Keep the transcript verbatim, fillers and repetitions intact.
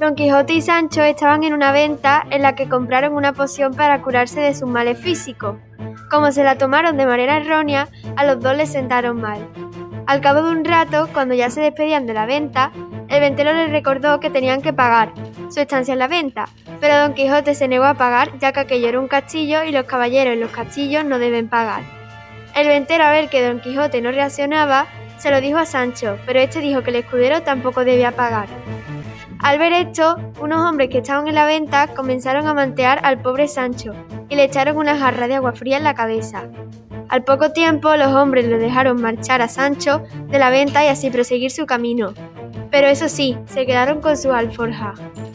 Don Quijote y Sancho estaban en una venta en la que compraron una poción para curarse de sus males físicos. Como se la tomaron de manera errónea, a los dos les sentaron mal. Al cabo de un rato, cuando ya se despedían de la venta, el ventero les recordó que tenían que pagar su estancia en la venta, pero Don Quijote se negó a pagar ya que aquello era un castillo y los caballeros en los castillos no deben pagar. El ventero, a ver que Don Quijote no reaccionaba, se lo dijo a Sancho, pero este dijo que el escudero tampoco debía pagar. Al ver esto, unos hombres que estaban en la venta comenzaron a mantear al pobre Sancho y le echaron una jarra de agua fría en la cabeza. Al poco tiempo, los hombres le dejaron marchar a Sancho de la venta y así proseguir su camino. Pero eso sí, se quedaron con sus alforjas.